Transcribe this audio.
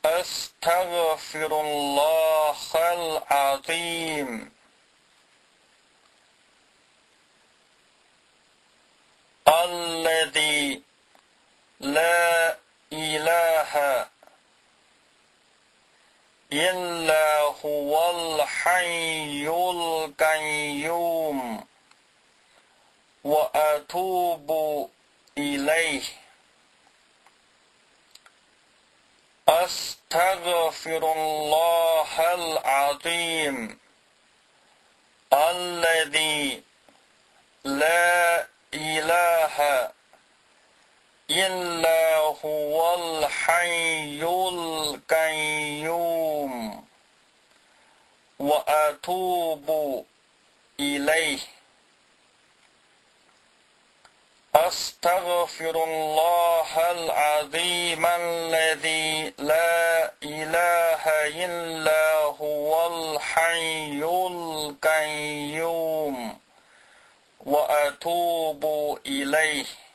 أستغفر الله العظيم الذي لا إله إلا هو الحي القيوم وأتوب إليه أستغفر الله العظيم الذي لا إله إلا هو الحي القيوم وأتوب إليه أستغفر الله العظيم الذي لا إله إلا هو الحي القيوم وأتوب إليه